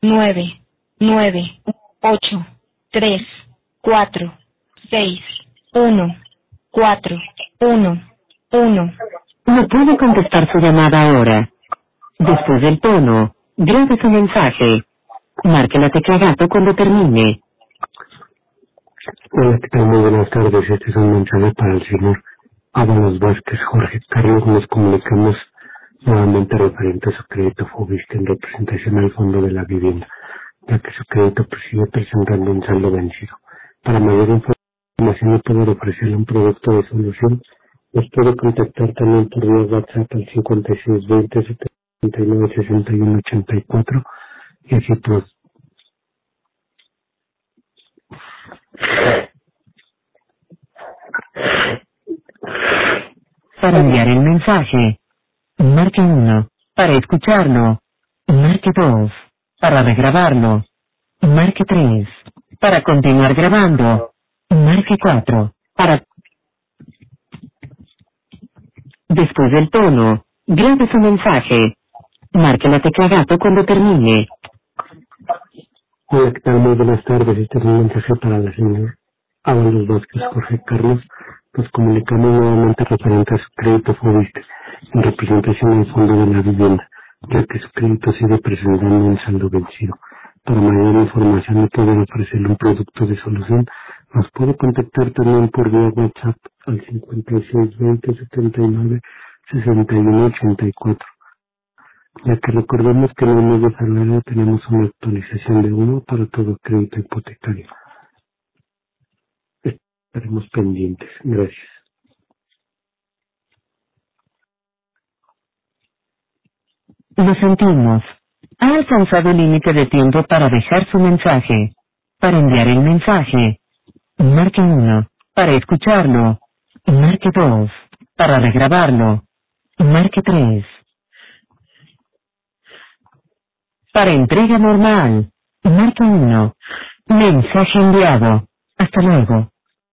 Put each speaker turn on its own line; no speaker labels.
9, 9, 8, 3, 4, 6, 1, 4, 1, 1.
No puede contestar su llamada ahora. Después del tono, grabe su mensaje. Marque la tecla gato cuando termine.
Hola, ¿qué tal? Muy buenas tardes. Este es un mensaje para el señor Ábalos Vázquez Jorge Carlos. Nos comunicamos nuevamente referente a su crédito Fobiste en representación al Fondo de la Vivienda, ya que su crédito sigue presentando un saldo vencido. Para mayor información y poder ofrecerle un producto de solución, nos puede contactar también por vía WhatsApp al 5620 79 61 84 y así pues.
Para enviar el mensaje, marque 1. Para escucharlo, marque 2. Para regrabarlo, marque 3. Para continuar grabando, marque 4. Para... Después del tono, grabe su mensaje. Marque la tecla gato cuando termine.
Hola, ¿qué tal? Muy buenas tardes. Este es un mensaje para la señora Ábalos Vázquez Jorge Carlos. Nos comunicamos nuevamente referente a su crédito Fobiste en representación del Fondo de la Vivienda, ya que su crédito sigue presentando un saldo vencido. Para mayor información y poder ofrecerle un producto de solución, nos puede contactar también por vía WhatsApp al 5620 79 61 84. Ya que recordemos que en el mes de febrero tenemos una actualización de 1 para todo crédito hipotecario. Estaremos pendientes. Gracias.
Lo sentimos. Ha alcanzado el límite de tiempo para dejar su mensaje. Para enviar el mensaje, marque 1. Para escucharlo, marque 2. Para regrabarlo, marque 3. Para entrega normal, marque 1. Mensaje enviado. Hasta luego.